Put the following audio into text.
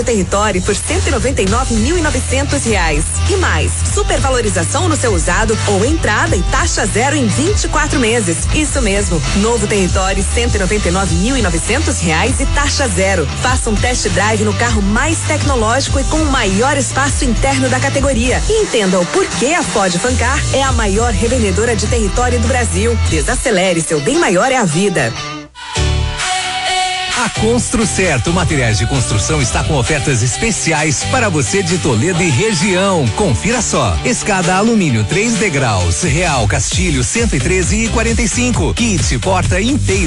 Território por R$199.900. E mais, supervalorização no seu usado ou entrada e taxa zero em 24 meses. Isso mesmo, novo Território R$199.900 e taxa zero. Faça um test drive no carro mais tecnológico e com o maior espaço interno da categoria. E entenda o porquê a Ford Fancar é a maior revendedora de Território do Brasil. Desacelere, seu bem maior é a vida. A Construcerto Materiais de Construção está com ofertas especiais para você de Toledo e região. Confira só: escada alumínio 3 degraus, Real Castilho 113,45. Kit porta inteira